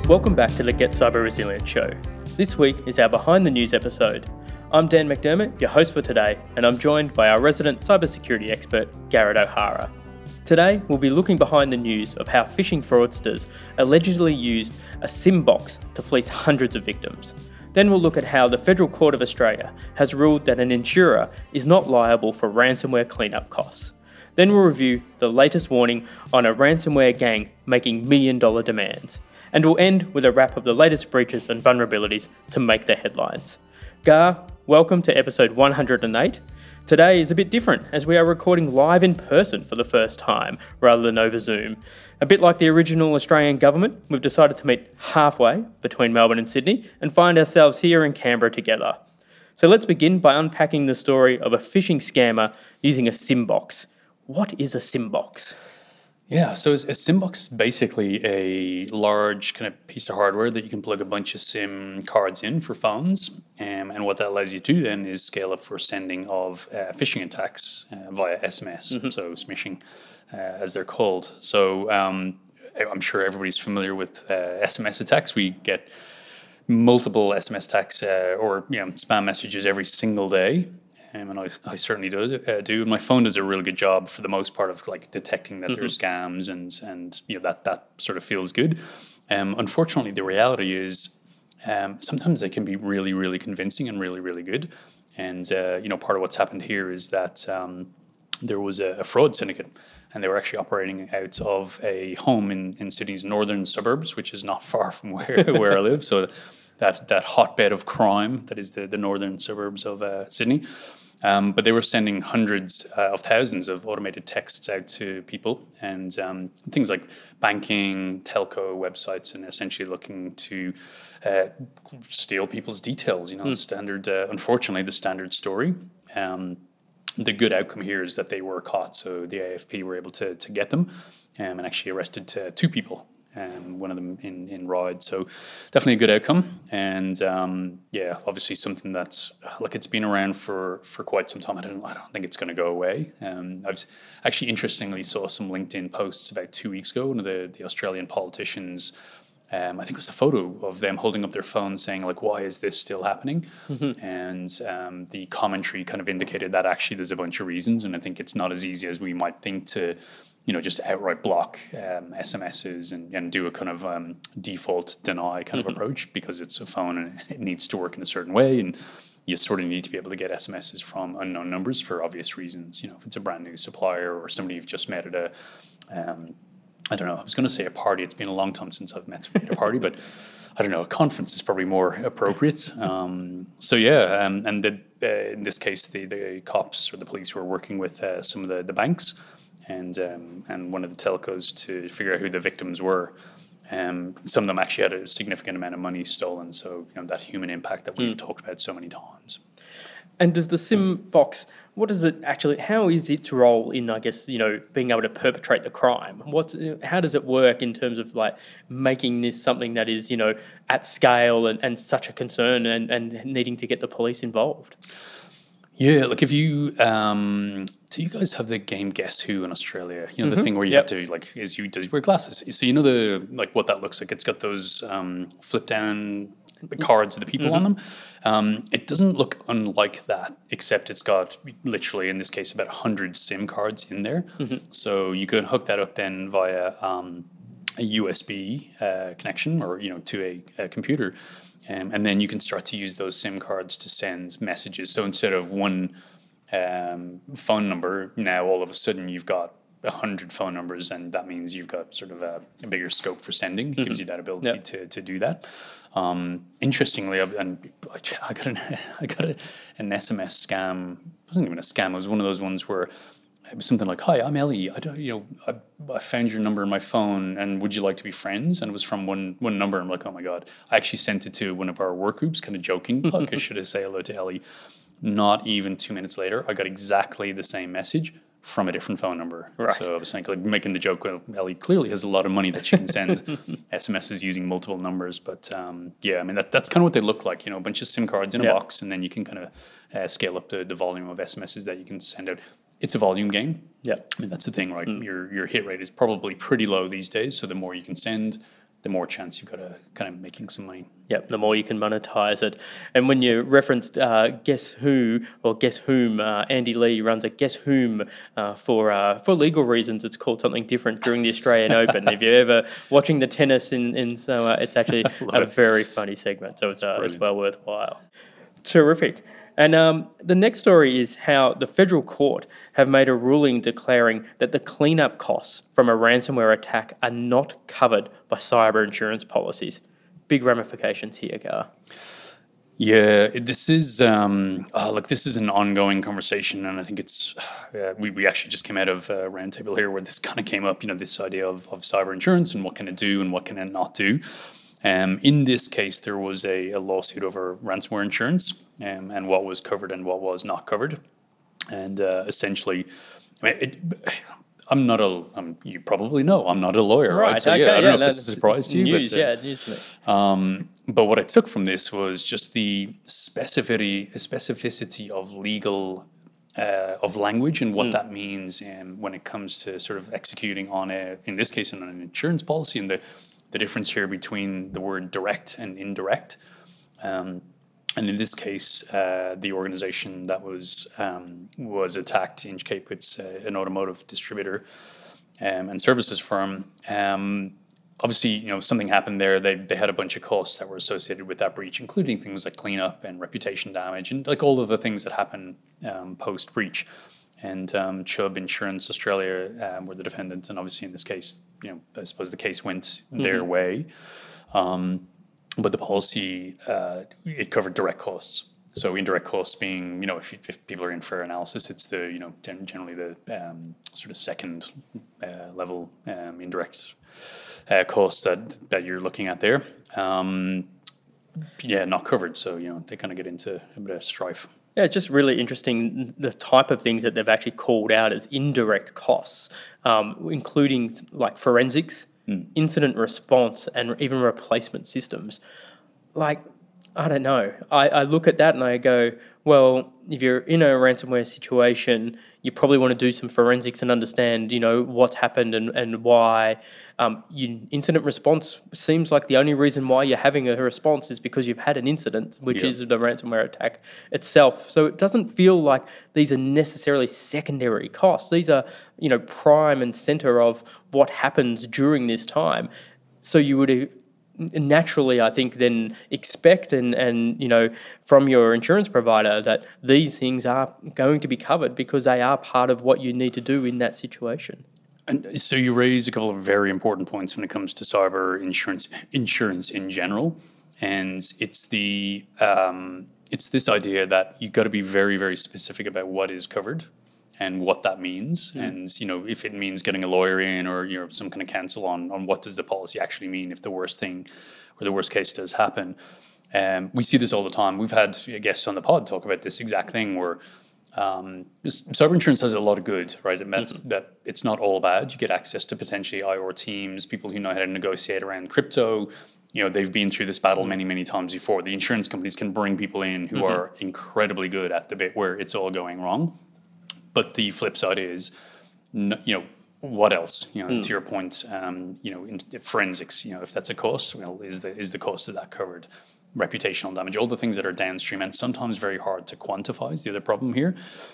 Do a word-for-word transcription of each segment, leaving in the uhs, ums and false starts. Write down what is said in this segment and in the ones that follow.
Welcome back to the Get Cyber Resilient show. This week is our Behind the News episode. I'm Dan McDermott, your host for today, and I'm joined by our resident cybersecurity expert, Garrett O'Hara. Today, we'll be looking behind the news of how phishing fraudsters allegedly used a SIM box to fleece hundreds of victims. Then we'll look at how the Federal Court of Australia has ruled that an insurer is not liable for ransomware cleanup costs. Then we'll review the latest warning on a ransomware gang making million dollar demands. And we'll end with a wrap of the latest breaches and vulnerabilities to make the headlines. Gar, welcome to episode one hundred eight. Today is a bit different as we are recording live in person for the first time rather than over Zoom. A bit like the original Australian government, we've decided to meet halfway between Melbourne and Sydney and find ourselves here in Canberra together. So let's begin by unpacking the story of a phishing scammer using a SIM box. What is a SIM box? Yeah, so a SIM box is basically a large kind of piece of hardware that you can plug a bunch of SIM cards in for phones. Um, and what that allows you to do then is scale up for sending of uh, phishing attacks uh, via S M S, mm-hmm. so smishing uh, as they're called. So um, I'm sure everybody's familiar with uh, S M S attacks. We get multiple S M S attacks uh, or you know, spam messages every single day. Um, and I, I certainly do. Uh, do. My phone does a really good job for the most part of like detecting that mm-hmm. there's scams and and you know that that sort of feels good. Um, unfortunately, the reality is um, sometimes they can be really really convincing and really really good. And uh, you know part of what's happened here is that um, there was a, a fraud syndicate, and they were actually operating out of a home in in Sydney's northern suburbs, which is not far from where where I live. So. That that hotbed of crime that is the, the northern suburbs of uh, Sydney. Um, but they were sending hundreds uh, of thousands of automated texts out to people and um, things like banking, telco websites, and essentially looking to uh, steal people's details. You know, mm. standard. Uh, unfortunately, the standard story. Um, the good outcome here is that they were caught, so the A F P were able to to get them um, and actually arrested uh, two people. Um, one of them in, in Ryde. So definitely a good outcome. And um, yeah, obviously something that's, like it's been around for, for quite some time. I don't I don't think it's going to go away. Um, I've actually interestingly saw some LinkedIn posts about two weeks ago. One of the, the Australian politicians, um, I think it was the photo of them holding up their phone saying like, why is this still happening? Mm-hmm. And um, the commentary kind of indicated that actually there's a bunch of reasons. And I think it's not as easy as we might think to you know, just outright block um, S M Ses and, and do a kind of um, default deny kind mm-hmm. of approach because it's a phone and it needs to work in a certain way. And you sort of need to be able to get S M Ses from unknown numbers for obvious reasons. You know, if it's a brand new supplier or somebody you've just met at a, um, I don't know, I was going to say a party. It's been a long time since I've met somebody at a party, but I don't know, a conference is probably more appropriate. Um, so yeah, um, and the, uh, in this case, the, the cops or the police were working with uh, some of the, the banks and um, and one of the telcos to figure out who the victims were. Um, some of them actually had a significant amount of money stolen, so you know that human impact that we've mm. talked about so many times. And does the SIM box, what does it actually, how is its role in, I guess, you know, being able to perpetrate the crime? What, how does it work in terms of like making this something that is, you know, at scale and, and such a concern and, and needing to get the police involved? Yeah, like if you, um, do you guys have the game Guess Who in Australia? You know, mm-hmm. the thing where you yep. have to, like, is you, does he wear glasses? So you know the, like what that looks like? It's got those um, flip down cards of the people mm-hmm. on them. Um, it doesn't look unlike that, except it's got literally, in this case, about one hundred SIM cards in there. Mm-hmm. So you can hook that up then via um, a U S B uh, connection or, you know, to a, a computer. Um, and then you can start to use those SIM cards to send messages. So instead of one um, phone number, now all of a sudden you've got a hundred phone numbers, and that means you've got sort of a, a bigger scope for sending. It mm-hmm. gives you that ability yep. to to do that. Um, interestingly, I, and I got an I got a, an S M S scam. It wasn't even a scam. It was one of those ones where it was something like, "Hi, I'm Ellie. I don't, you know, I, I found your number in my phone, and would you like to be friends?" And it was from one one number. I'm like, "Oh my god!" I actually sent it to one of our work groups, kind of joking. Like, I should have say hello to Ellie. Not even two minutes later, I got exactly the same message from a different phone number. Right. So I was saying, like, making the joke, well, Ellie clearly has a lot of money that she can send S M Ses using multiple numbers. But um, yeah, I mean, that, that's kind of what they look like, you know, a bunch of SIM cards in a yeah. box, and then you can kind of uh, scale up the, the volume of S M Ses that you can send out. It's a volume game. Yeah. I mean, that's the thing, right? Mm. Your, your hit rate is probably pretty low these days. So the more you can send, the more chance you've got of kind of making some money. Yep, the more you can monetize it. And when you referenced uh, Guess Who or Guess Whom, uh, Andy Lee runs a Guess Whom uh, for uh, for legal reasons. It's called something different during the Australian Open. If you're ever watching the tennis in, in so uh, it's actually a it. very funny segment. So it's uh, it's well worthwhile. Terrific. And um, the next story is how the federal court have made a ruling declaring that the cleanup costs from a ransomware attack are not covered by cyber insurance policies. Big ramifications here, Gar. Yeah, this is um, oh, look. This is an ongoing conversation, and I think it's uh, we we actually just came out of a roundtable here where this kind of came up. You know, this idea of of cyber insurance and what can it do and what can it not do. Um, in this case, there was a, a lawsuit over ransomware insurance um, and what was covered and what was not covered. And uh, essentially, I mean, it, I'm not a, I'm, you probably know, I'm not a lawyer, right? right? So, okay, yeah, I don't yeah, know if no, this is a surprise to you. News, but, uh, yeah, news to me. Um, but what I took from this was just the specificity, specificity of legal Uh, of language and what mm. that means um, when it comes to sort of executing on a, in this case, on an insurance policy, and the, the difference here between the word direct and indirect. Um, and in this case, uh, the organization that was um, was attacked, Inchcape, it's uh, an automotive distributor um, and services firm. Um, Obviously, you know, something happened there. They they had a bunch of costs that were associated with that breach, including things like cleanup and reputation damage, and like all of the things that happen um, post breach. And um, Chubb Insurance Australia um, were the defendants, and obviously in this case, you know, I suppose the case went mm-hmm. their way. Um, but the policy uh, it covered direct costs. So indirect costs being, you know, if, if people are in for analysis, it's the, you know, generally the um, sort of second uh, level um, indirect uh, costs that, that you're looking at there. Um, yeah, not covered. So, you know, they kind of get into a bit of strife. Yeah, it's just really interesting the type of things that they've actually called out as indirect costs, um, including like forensics, mm. incident response, and even replacement systems. Like, I don't know. I, I look at that and I go, well, if you're in a ransomware situation, you probably want to do some forensics and understand, you know, what's happened and, and why. Um, you, incident response seems like the only reason why you're having a response is because you've had an incident, which yeah. is the ransomware attack itself. So it doesn't feel like these are necessarily secondary costs. These are, you know, prime and center of what happens during this time. So you would naturally, I think, then expect and, and, you know, from your insurance provider that these things are going to be covered because they are part of what you need to do in that situation. And so you raise a couple of very important points when it comes to cyber insurance, insurance in general. And it's the um, it's this idea that you've got to be very, very specific about what is covered and what that means. Mm. And, you know, if it means getting a lawyer in or, you know, some kind of counsel on, on what does the policy actually mean if the worst thing or the worst case does happen. Um, we see this all the time. We've had guests on the pod talk about this exact thing where um, cyber insurance has a lot of good, right? And that's, mm-hmm. that it's not all bad. You get access to potentially I O R teams, people who know how to negotiate around crypto. You know, they've been through this battle many, many times before. The insurance companies can bring people in who mm-hmm. are incredibly good at the bit where it's all going wrong. But the flip side is, you know, what else? You know, mm. to your point, um, you know, in forensics. You know, if that's a cost, well, is the is the cost of that covered? Reputational damage, all the things that are downstream and sometimes very hard to quantify is the other problem here.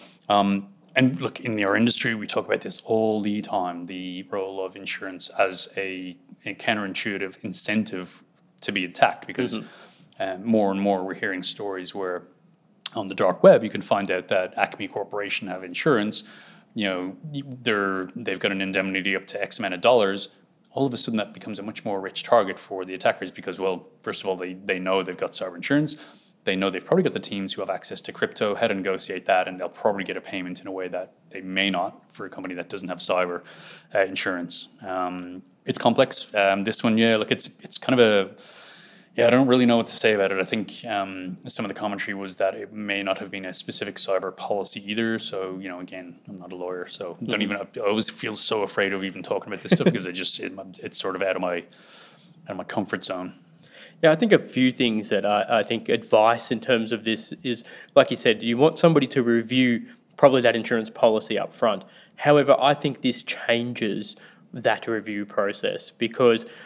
Um, and look, in our industry, we talk about this all the time: the role of insurance as a, a counterintuitive incentive to be attacked, because mm-hmm. uh, more and more we're hearing stories where on the dark web, you can find out that Acme Corporation have insurance. You know, they're they've got an indemnity up to X amount of dollars. All of a sudden, that becomes a much more rich target for the attackers because, well, first of all, they they know they've got cyber insurance. They know they've probably got the teams who have access to crypto, how to negotiate that, and they'll probably get a payment in a way that they may not for a company that doesn't have cyber uh, insurance. Um, it's complex. Um, this one, yeah, look, it's it's kind of a Yeah, I don't really know what to say about it. I think um, some of the commentary was that it may not have been a specific cyber policy either. So, you know, again, I'm not a lawyer, so mm-hmm. don't even. I always feel so afraid of even talking about this stuff because it just it, it's sort of out of my out of my comfort zone. Yeah, I think a few things that I, I think advice in terms of this is, like you said, you want somebody to review probably that insurance policy up front. However, I think this changes that review process because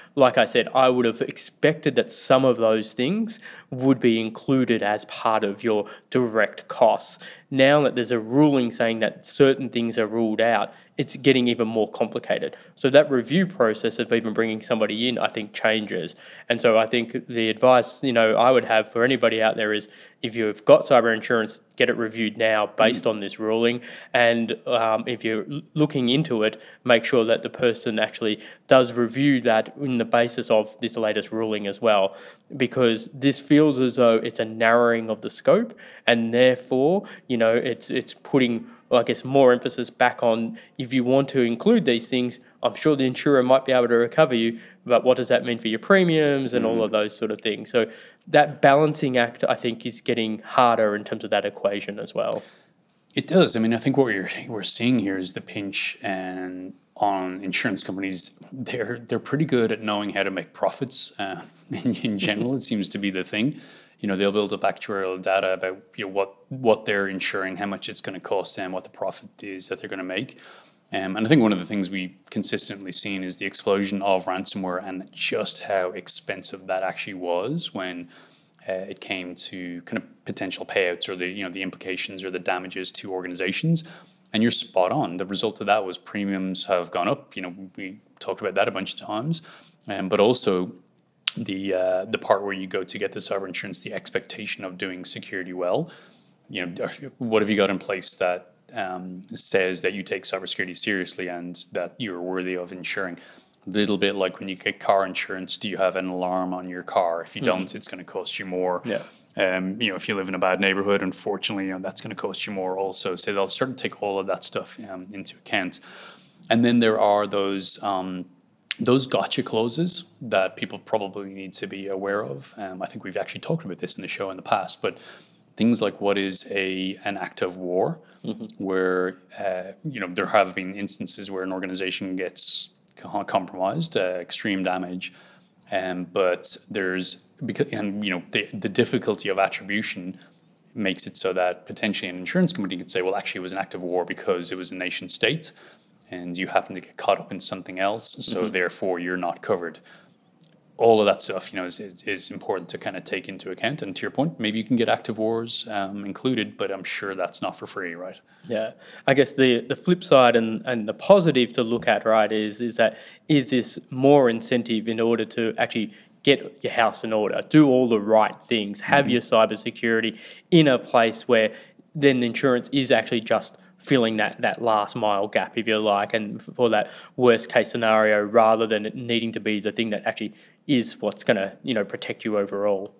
like I said, I would have expected that some of those things would be included as part of your direct costs. Now that there's a ruling saying that certain things are ruled out, it's getting even more complicated. So that review process of even bringing somebody in, I think, changes. And so I think the advice, you know, I would have for anybody out there is, if you've got cyber insurance, get it reviewed now based mm. on this ruling. And um, if you're looking into it, make sure that the person actually does review that in the basis of this latest ruling as well, because this feels as though it's a narrowing of the scope, and therefore, you know, it's it's putting, well, I guess, more emphasis back on, if you want to include these things, I'm sure the insurer might be able to recover you, but what does that mean for your premiums and mm. all of those sort of things? So that balancing act, I think, is getting harder in terms of that equation as well. It does. I mean, I think what we're we're seeing here is the pinch and on insurance companies. They're they're pretty good at knowing how to make profits. Uh, in, in general, it seems to be the thing. You know, they'll build up actuarial data about, you know, what what they're insuring, how much it's going to cost them, what the profit is that they're going to make. Um, and I think one of the things we've consistently seen is the explosion of ransomware and just how expensive that actually was when uh, it came to kind of potential payouts or the, you know, the implications or the damages to organizations. And you're spot on. The result of that was premiums have gone up. You know, we talked about that a bunch of times, um, but also the uh, the part where you go to get the cyber insurance, the expectation of doing security well. You know, what have you got in place that um, says that you take cybersecurity seriously and that you're worthy of insuring? A little bit like when you get car insurance, do you have an alarm on your car? If you don't, mm-hmm. it's going to cost you more. Yeah. Um, you know, if you live in a bad neighborhood, unfortunately, you know, that's going to cost you more also. So they'll start to take all of that stuff um, into account. And then there are those um, those gotcha clauses that people probably need to be aware of. Um, I think we've actually talked about this in the show in the past, but things like what is a an act of war, mm-hmm. where uh, you know, there have been instances where an organization gets compromised, uh, extreme damage, um, but there's because and you know the the difficulty of attribution makes it so that potentially an insurance company could say, well, actually it was an act of war because it was a nation state, and you happen to get caught up in something else, so mm-hmm. therefore you're not covered. All of that stuff, you know, is, is important to kind of take into account. And to your point, maybe you can get active wars um, included, but I'm sure that's not for free, right? Yeah, I guess the, the flip side and, and the positive to look at, right, is is that is this more incentive in order to actually get your house in order, do all the right things, have mm-hmm. your cybersecurity in a place where then insurance is actually just filling that, that last mile gap, if you like, and for that worst case scenario, rather than it needing to be the thing that actually is what's going to, you know, protect you overall.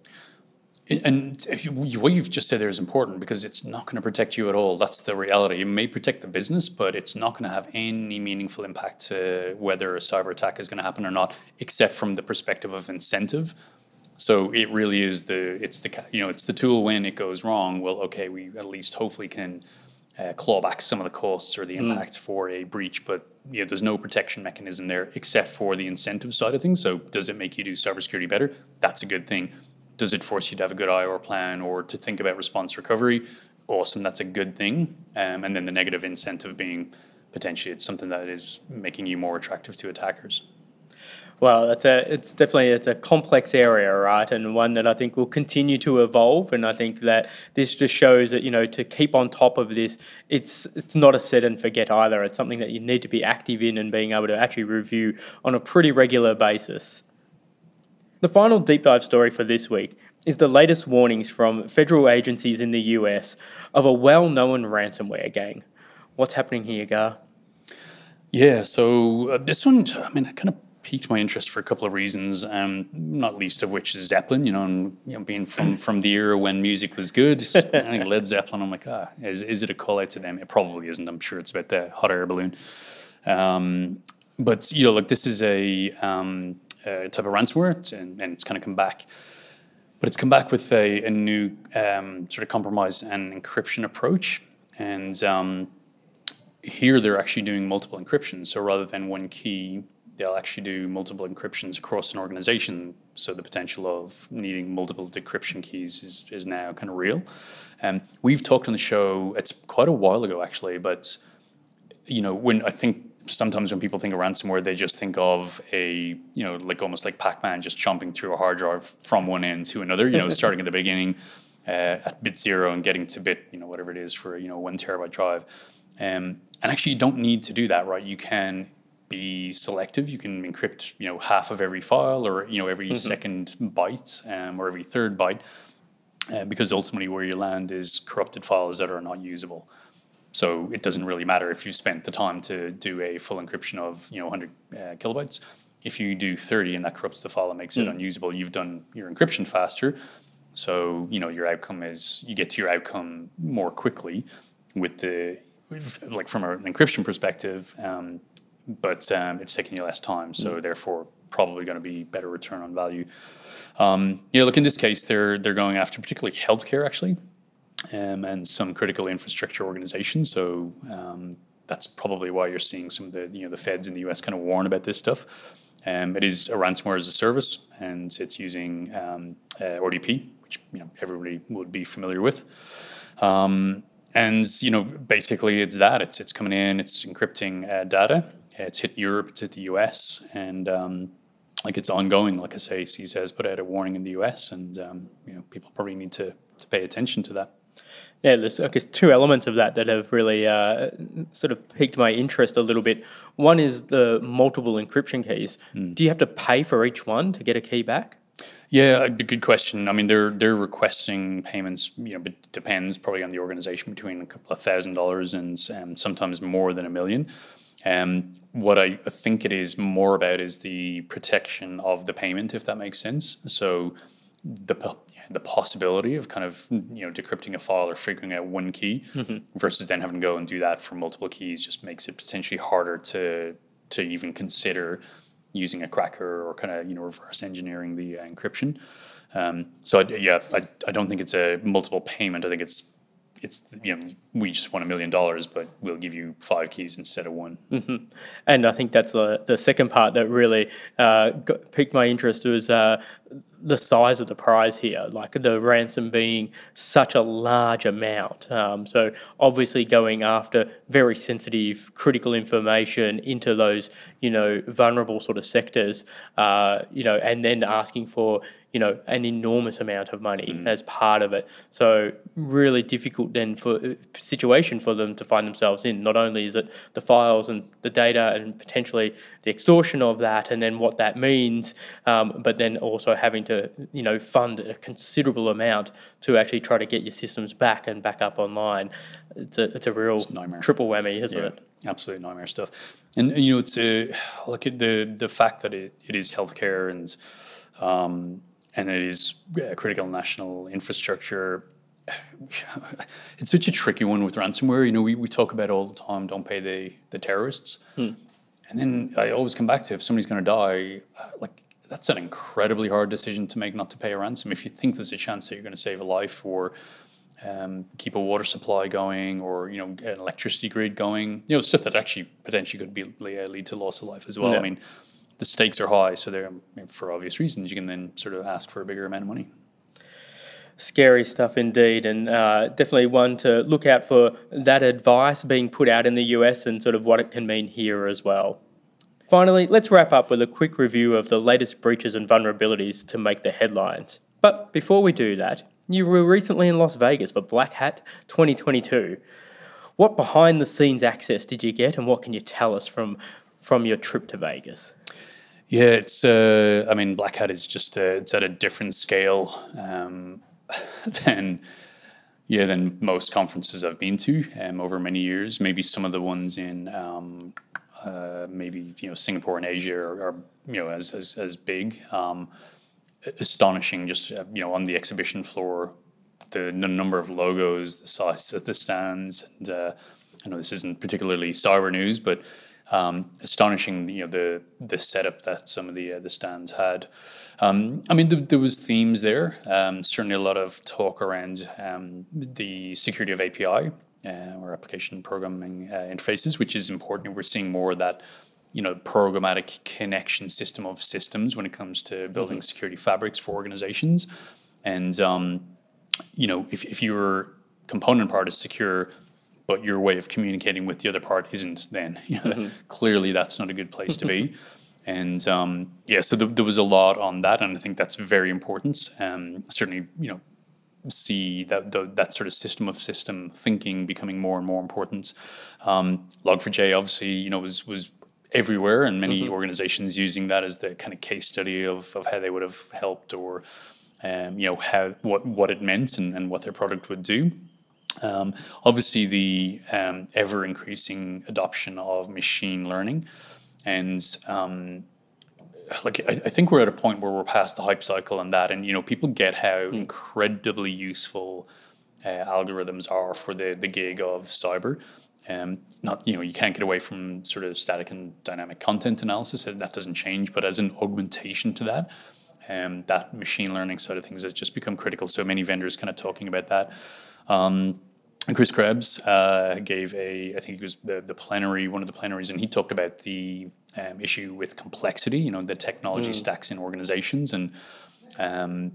And if you, what you've just said there is important, because it's not going to protect you at all. That's the reality. It may protect the business, but it's not going to have any meaningful impact to whether a cyber attack is going to happen or not, except from the perspective of incentive. So it really is the it's the you know it's the tool when it goes wrong. Well, okay, we at least hopefully can Uh, claw back some of the costs or the impact mm. for a breach, but you know, there's no protection mechanism there except for the incentive side of things. So does it make you do cybersecurity better? That's a good thing. Does it force you to have a good I R plan or to think about response recovery? Awesome, that's a good thing. Um, and then the negative incentive being potentially it's something that is making you more attractive to attackers. Well, it's a it's definitely it's a complex area, right, and one that I think will continue to evolve. And I think that this just shows that, you know, to keep on top of this, it's it's not a set and forget either. It's something that you need to be active in and being able to actually review on a pretty regular basis. The final deep dive story for this week is the latest warnings from federal agencies in the U S of a well-known ransomware gang. What's happening here, Gar? Yeah, so uh, this one, I mean, it kind of piqued my interest for a couple of reasons, um, not least of which is Zeppelin, you know, and you know, being from, from the era when music was good. I think Led Zeppelin, I'm like, ah, is, is it a call out to them? It probably isn't. I'm sure it's about the hot air balloon. Um, but, you know, like this is a, um, a type of ransomware, and, and it's kind of come back. But it's come back with a, a new um, sort of compromise and encryption approach. And um, here they're actually doing multiple encryptions. So rather than one key, they'll actually do multiple encryptions across an organization. So the potential of needing multiple decryption keys is, is now kind of real. Um, we've talked on the show, it's quite a while ago actually, but you know, when I think sometimes when people think of ransomware, they just think of a, you know, like almost like Pac-Man just chomping through a hard drive from one end to another, you know, starting at the beginning uh, at bit zero and getting to bit, you know, whatever it is for, you know, one terabyte drive. Um, and actually you don't need to do that, right? You can be selective. You can encrypt, you know, half of every file or, you know, every mm-hmm. second byte um, or every third byte uh, because ultimately where you land is corrupted files that are not usable. So it doesn't really matter if you spent the time to do a full encryption of, you know, one hundred uh, kilobytes. If you do thirty and that corrupts the file and makes mm. it unusable, you've done your encryption faster. So, you know, your outcome is, you get to your outcome more quickly with the, with, like from an encryption perspective, um, but um, it's taking you less time. So mm. therefore, probably going to be better return on value. Um, yeah, look, in this case, they're they're going after particularly healthcare, actually. Um, and some critical infrastructure organizations. So um, that's probably why you're seeing some of the, you know, the feds in the U S kind of warn about this stuff. Um, it is a ransomware as a service, and it's using um, uh, O D P, which, you know, everybody would be familiar with. Um, and, you know, basically it's that. It's it's coming in, it's encrypting uh, data. It's hit Europe, it's hit the U S, and um, like it's ongoing. Like I say, C I S A has put out a warning in the U S, and um, you know, people probably need to, to pay attention to that. Yeah, there's I guess two elements of that that have really uh, sort of piqued my interest a little bit. One is the multiple encryption keys. Mm. Do you have to pay for each one to get a key back? Yeah, a good question. I mean, they're they're requesting payments. You know, but it depends probably on the organization, between a couple of thousand dollars and um, sometimes more than a million. Um, what I think it is more about is the protection of the payment, if that makes sense. So the the possibility of kind of, you know, decrypting a file or figuring out one key mm-hmm. versus then having to go and do that for multiple keys just makes it potentially harder to to even consider using a cracker or kind of, you know, reverse engineering the uh, encryption. Um, so I, yeah, I I don't think it's a multiple payment. I think it's it's you know, we just want a million dollars, but we'll give you five keys instead of one. Mm-hmm. And I think that's the the second part that really uh, got, piqued my interest was uh, the size of the prize here, like the ransom being such a large amount. Um, so obviously going after very sensitive, critical information into those, you know, vulnerable sort of sectors, uh, you know, and then asking for, you know, an enormous amount of money mm. as part of it. So really difficult then for situation for them to find themselves in. Not only is it the files and the data and potentially the extortion of that and then what that means, um, but then also having to, you know, fund a considerable amount to actually try to get your systems back and back up online. It's a it's a real it's a triple whammy, isn't yeah, it? Absolutely nightmare stuff. And, and you know, it's a, look at the the fact that it, it is healthcare and um, and it is uh, critical national infrastructure. It's such a tricky one with ransomware. You know, we, we talk about all the time, don't pay the, the terrorists. Hmm. And then I always come back to, if somebody's going to die, uh, like, that's an incredibly hard decision to make, not to pay a ransom. If you think there's a chance that you're going to save a life or um, keep a water supply going or, you know, get an electricity grid going, you know, stuff that actually potentially could be lead to loss of life as well. Yeah. I mean, the stakes are high, so they're, for obvious reasons, you can then sort of ask for a bigger amount of money. Scary stuff indeed, and uh, definitely one to look out for that advice being put out in the U S and sort of what it can mean here as well. Finally, let's wrap up with a quick review of the latest breaches and vulnerabilities to make the headlines. But before we do that, you were recently in Las Vegas for Black Hat twenty twenty-two. What behind-the-scenes access did you get, and what can you tell us from, from your trip to Vegas? Yeah, it's, uh, I mean, Black Hat is just, uh, it's at a different scale um, than, yeah, than most conferences I've been to um, over many years. Maybe some of the ones in, um, uh, maybe, you know, Singapore and Asia are, are you know, as, as, as big. Um, astonishing, just, uh, you know, on the exhibition floor, the, the number of logos, the size of the stands, and uh, I know this isn't particularly cyber news, but Um, astonishing, you know, the the setup that some of the uh, the stands had. Um, I mean, th- there was themes there. Um, certainly, a lot of talk around um, the security of A P I uh, or application programming uh, interfaces, which is important. We're seeing more of that, you know, programmatic connection system of systems when it comes to building mm-hmm. security fabrics for organizations. And um, you know, if if your component part is secure, but your way of communicating with the other part isn't, then you know, mm-hmm. clearly that's not a good place to be. And um, yeah, so th- there was a lot on that, and I think that's very important. Um, certainly, you know, see that the, that sort of system of system thinking becoming more and more important. Um, Log four j obviously, you know, was was everywhere, and many mm-hmm. organizations using that as the kind of case study of, of how they would have helped, or um, you know, how what what it meant and, and what their product would do. Um, obviously, the um, ever increasing adoption of machine learning. And um, like I, I think we're at a point where we're past the hype cycle on that, and you know people get how mm. incredibly useful uh, algorithms are for the the gig of cyber. Um, not you know you can't get away from sort of static and dynamic content analysis, and that doesn't change. But as an augmentation to that, um, that machine learning side of things has just become critical. So many vendors kind of talking about that. Um, And Chris Krebs uh, gave a, I think it was the, the plenary, one of the plenaries, and he talked about the um, issue with complexity, you know, the technology mm. stacks in organizations, and um,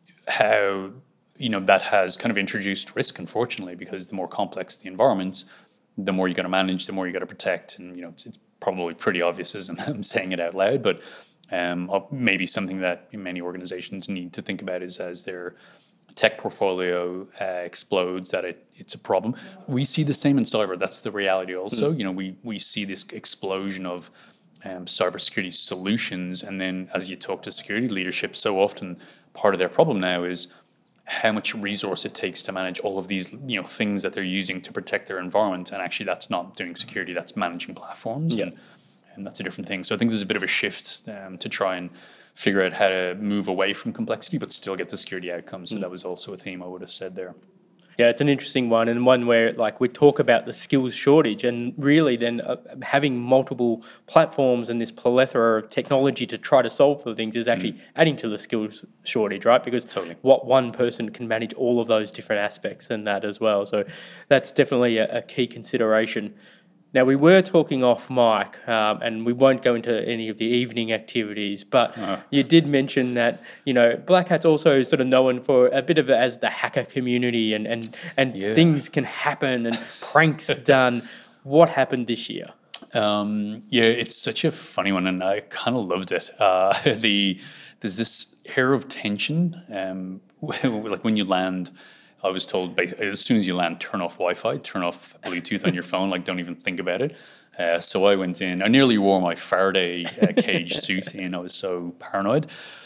how, you know, that has kind of introduced risk, unfortunately, because the more complex the environment, the more you got to manage, the more you got to protect. And, you know, it's, it's probably pretty obvious as I'm saying it out loud, but um, maybe something that many organizations need to think about is as they're tech portfolio uh, explodes, that it, it's a problem. We see the same in cyber. That's the reality also. Mm. You know, we we see this explosion of um, cybersecurity solutions, and then as you talk to security leadership, so often part of their problem now is how much resource it takes to manage all of these, you know, things that they're using to protect their environment. And actually that's not doing security, that's managing platforms. Yeah. And, and that's a different thing. So I think there's a bit of a shift um, to try and figure out how to move away from complexity, but still get the security outcomes. So mm. that was also a theme I would have said there. Yeah, it's an interesting one, and one where like we talk about the skills shortage, and really then uh, having multiple platforms and this plethora of technology to try to solve for things is actually mm. adding to the skills shortage, right? Because totally. what one person can manage all of those different aspects and that as well. So that's definitely a, a key consideration. Now, we were talking off mic, um, and we won't go into any of the evening activities, but uh. you did mention that, you know, Black Hat's also sort of known for a bit of it as the hacker community, and, and, and yeah. things can happen and pranks done. What happened this year? Um, yeah, it's such a funny one, and I kind of loved it. Uh, the There's this air of tension, um, like when you land. I was told basically, as soon as you land, turn off Wi-Fi, turn off Bluetooth on your phone, like don't even think about it. Uh, so I went in, I nearly wore my Faraday uh, cage suit in, I was so paranoid.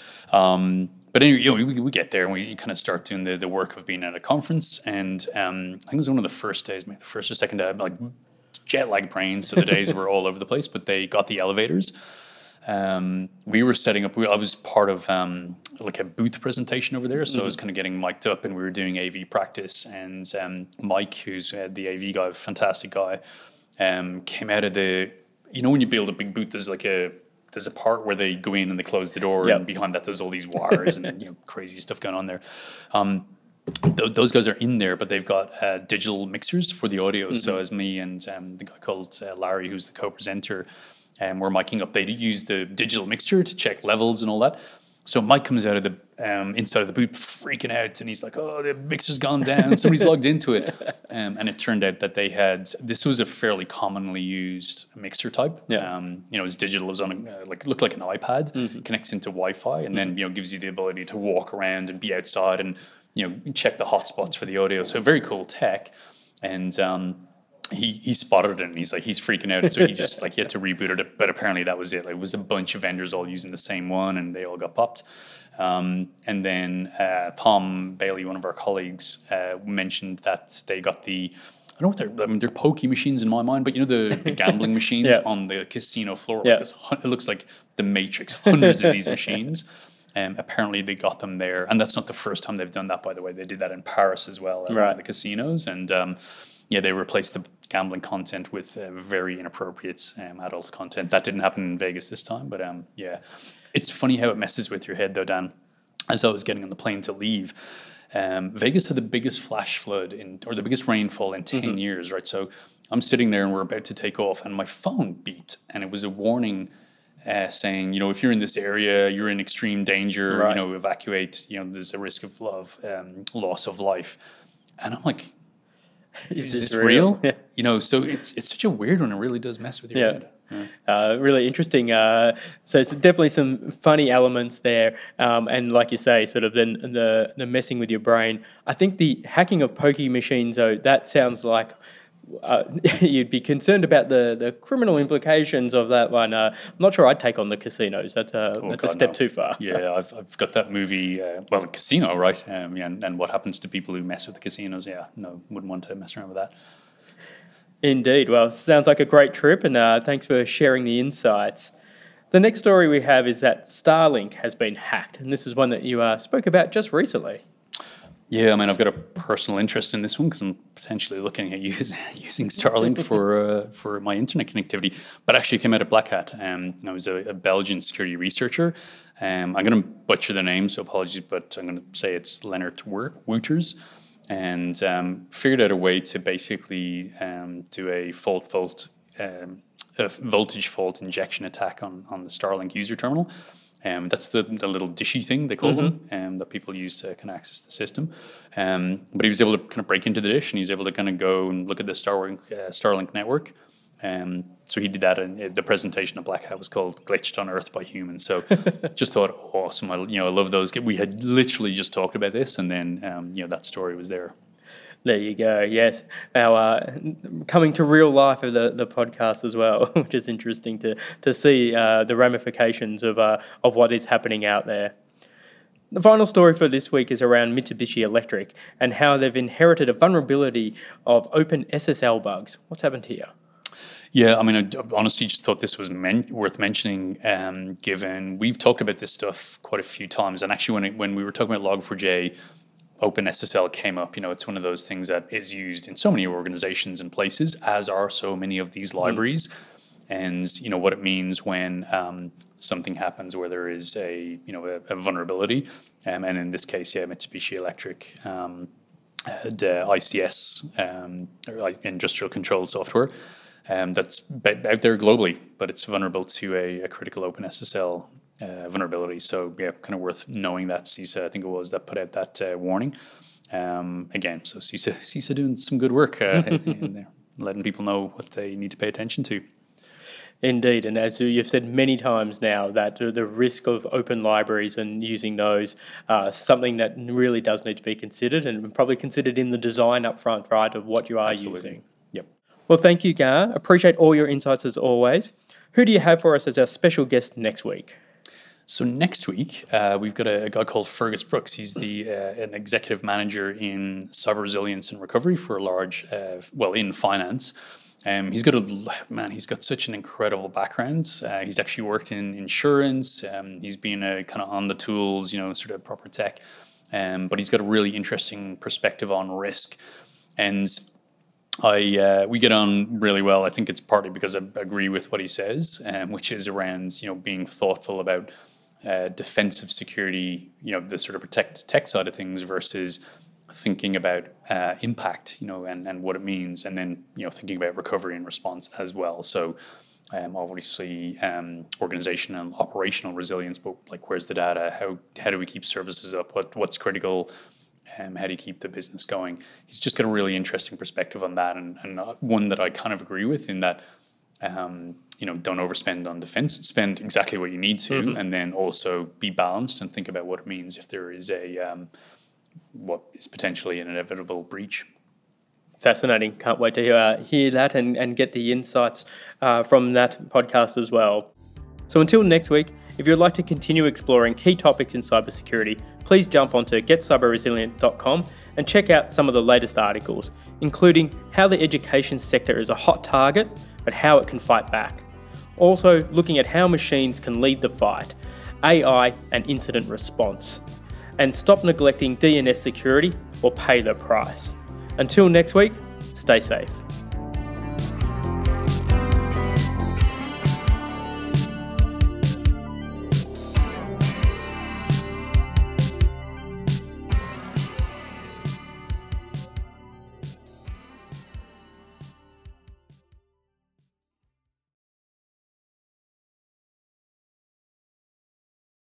Um, but anyway, you know, we, we get there and we kind of start doing the, the work of being at a conference. And um, I think it was one of the first days, maybe the first or second day, like jet lag brain. So the days were all over the place, but they got the elevators. Um, we were setting up, we, I was part of um, like a booth presentation over there. So mm-hmm. I was kind of getting mic'd up, and we were doing A V practice. And um, Mike, who's uh, the A V guy, fantastic guy, um, came out of the, you know, when you build a big booth, there's like a, there's a part where they go in and they close the door, yep. and behind that there's all these wires and you know crazy stuff going on there. Um, th- those guys are in there, but they've got uh, digital mixers for the audio. Mm-hmm. So as me and um, the guy called uh, Larry, who's the co-presenter, and um, we're miking up, they use the digital mixture to check levels and all that. So Mike comes out of the um, inside of the booth freaking out, and he's like, "Oh, the mixer's gone down. Somebody's logged into it." Um, and it turned out that they had, this was a fairly commonly used mixer type. Yeah. Um, you know, it's digital. It was on a, uh, like looked like an iPad, mm-hmm. connects into Wi-Fi, and mm-hmm. then you know gives you the ability to walk around and be outside and you know check the hotspots for the audio. So very cool tech, and. Um, He he spotted it and he's like he's freaking out, so he just like he had to reboot it. But apparently that was it. Like, it was a bunch of vendors all using the same one, and they all got popped. Um, and then uh, Tom Bailey, one of our colleagues, uh, mentioned that they got the I don't know what they're I mean they're pokey machines in my mind, but you know the, the gambling machines yeah. on the casino floor. Yeah. Like this, it looks like the Matrix. Hundreds of these machines. Um, apparently they got them there, and that's not the first time they've done that. By the way, they did that in Paris as well, at right. the casinos, and. Um, Yeah, they replaced the gambling content with uh, very inappropriate um, adult content. That didn't happen in Vegas this time, but um, yeah. It's funny how it messes with your head, though, Dan. As I was getting on the plane to leave, um, Vegas had the biggest flash flood in, or the biggest rainfall in ten mm-hmm. years, right? So I'm sitting there and we're about to take off, and my phone beeped, and it was a warning uh, saying, you know, if you're in this area, you're in extreme danger, right. you know, evacuate, you know, there's a risk of, of um, loss of life. And I'm like, is, is this, this real? real? You know, so it's it's such a weird one. It really does mess with your Yeah. head. Yeah. Uh, really interesting. Uh, so it's definitely some funny elements there, um, and like you say, sort of the, the the messing with your brain. I think the hacking of pokie machines, though, that sounds like uh, you'd be concerned about the, the criminal implications of that one. Uh, I'm not sure I'd take on the casinos. That's a Oh, that's a God, step no. too far. Yeah, I've I've got that movie. Uh, well, the casino, right? Um, yeah, and, and what happens to people who mess with the casinos? Yeah, no, wouldn't want to mess around with that. Indeed. Well, sounds like a great trip, and uh, thanks for sharing the insights. The next story we have is that Starlink has been hacked, and this is one that you uh, spoke about just recently. Yeah, I mean, I've got a personal interest in this one because I'm potentially looking at use, using Starlink for uh, for my internet connectivity. But actually, it came out of Black Hat. Um, I was a, a Belgian security researcher. Um, I'm going to butcher the name, so apologies, but I'm going to say it's Leonard Wouters. And um, figured out a way to basically um, do a fault fault um, a voltage fault injection attack on, on the Starlink user terminal. Um, that's the, the little dishy thing they call mm-hmm. them um, that people use to kind of access the system. Um, but he was able to kind of break into the dish, and he was able to kind of go and look at the Starlink uh, Starlink network. Um, so he did that, and the presentation of Black Hat was called "Glitched on Earth by Humans." So just thought, awesome. I, you know, I love those. We had literally just talked about this, and then um, you know that story was there. There you go. Yes, our uh, coming to real life of the, the podcast as well, which is interesting to to see uh, the ramifications of uh, of what is happening out there. The final story for this week is around Mitsubishi Electric and how they've inherited a vulnerability of open S S L bugs. What's happened here? Yeah, I mean, I honestly just thought this was men- worth mentioning, um, given we've talked about this stuff quite a few times. And actually, when it, when we were talking about log four j, OpenSSL came up. You know, it's one of those things that is used in so many organizations and places, as are so many of these libraries. Mm. And, you know, what it means when um, something happens where there is a, you know, a, a vulnerability. Um, and in this case, yeah, Mitsubishi Electric um, had uh, I C S, um, or industrial control software. Um, that's out there globally, but it's vulnerable to a, a critical OpenSSL uh, vulnerability. So yeah, kind of worth knowing that CISA, I think it was, that put out that uh, warning. Um, again, so CISA, CISA doing some good work uh, in there, letting people know what they need to pay attention to. Indeed, and as you've said many times now, that the risk of open libraries and using those uh, something that really does need to be considered, and probably considered in the design up front, right, of what you are Absolutely. using. Yep. Well, thank you, Gar. Appreciate all your insights as always. Who do you have for us as our special guest next week? So next week, uh, we've got a, a guy called Fergus Brooks. He's the uh, an executive manager in cyber resilience and recovery for a large, uh, well, in finance. Um, he's got a man. He's got such an incredible background. Uh, he's actually worked in insurance. Um, he's been a kind of on the tools, you know, sort of proper tech. Um, but he's got a really interesting perspective on risk, and I uh, we get on really well. I think it's partly because I agree with what he says, um, which is around, you know, being thoughtful about uh, defensive security, you know, the sort of protect tech side of things versus thinking about uh, impact, you know, and, and what it means, and then, you know, thinking about recovery and response as well. So um, obviously um, organizational and operational resilience, but like, where's the data? How how do we keep services up? What what's critical? Um, how do you keep the business going? He's just got a really interesting perspective on that, and, and one that I kind of agree with, in that, um, you know, don't overspend on defense, spend exactly what you need to, mm-hmm. and then also be balanced and think about what it means if there is a, um, what is potentially an inevitable breach. Fascinating. Can't wait to uh, hear that and, and get the insights uh, from that podcast as well. So until next week, if you'd like to continue exploring key topics in cybersecurity, please jump onto get cyber resilient dot com and check out some of the latest articles, including how the education sector is a hot target, but how it can fight back. Also looking at how machines can lead the fight, A I and incident response. And stop neglecting D N S security or pay the price. Until next week, stay safe.